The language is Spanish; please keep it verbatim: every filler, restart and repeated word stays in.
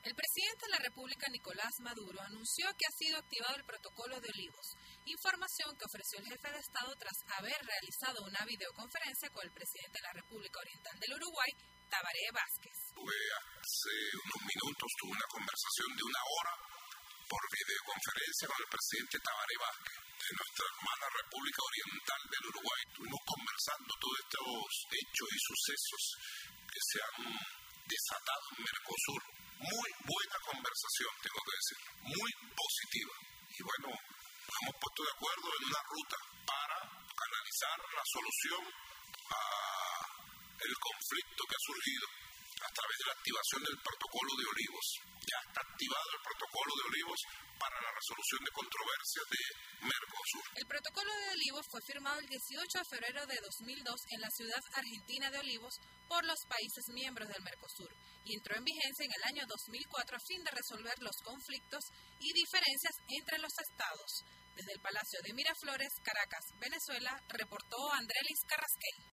El presidente de la República, Nicolás Maduro, anunció que ha sido activado el Protocolo de Olivos, información que ofreció el jefe de Estado tras haber realizado una videoconferencia con el presidente de la República Oriental del Uruguay, Tabaré Vázquez. Tuve hace unos minutos, tuve una conversación de una hora por videoconferencia con el presidente Tabaré Vázquez de nuestra hermana República Oriental del Uruguay. Estuvimos conversando todos estos hechos y sucesos que se han desatado en Mercosur. Muy buena conversación, tengo que decir, muy positiva. Y bueno, nos hemos puesto de acuerdo en una ruta para canalizar la solución al conflicto que ha surgido a través de la activación del Protocolo de Olivos. Ya está activado el Protocolo de Olivos para la resolución de controversias de Mercosur. El Protocolo de Olivos fue firmado el dieciocho de febrero de dos mil dos en la ciudad argentina de Olivos por los países miembros del Mercosur y entró en vigencia en el año dos mil cuatro a fin de resolver los conflictos y diferencias entre los estados. Desde el Palacio de Miraflores, Caracas, Venezuela, reportó Andrelis Carrasquel.